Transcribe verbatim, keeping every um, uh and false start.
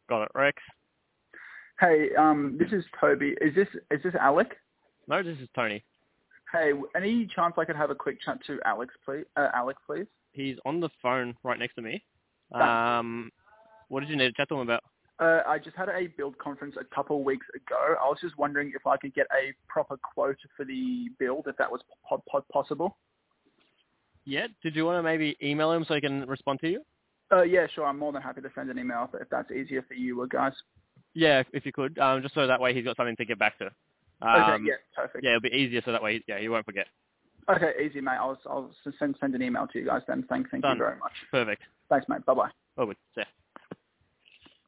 Got it. Rex? Hey, um, this is Toby. Is this is this Alec? No, this is Tony. Hey, any chance I could have a quick chat to Alex, please? Uh, Alec, please. He's on the phone right next to me. Thanks. Um, what did you need to chat to him about? Uh, I just had a build conference a couple of weeks ago. I was just wondering if I could get a proper quote for the build, if that was po- po- possible. Yeah. Did you want to maybe email him so he can respond to you? Uh, yeah, sure. I'm more than happy to send an email if, if that's easier for you guys. Yeah, if, if you could, um, just so that way he's got something to get back to. Okay, Um, yeah, perfect. yeah, it'll be easier so that way, yeah, he won't forget. Okay, easy, mate. I'll, I'll send, send an email to you guys then. Thank, thank you Done. very much. Perfect. Thanks, mate. Bye-bye. Oh, good. See ya.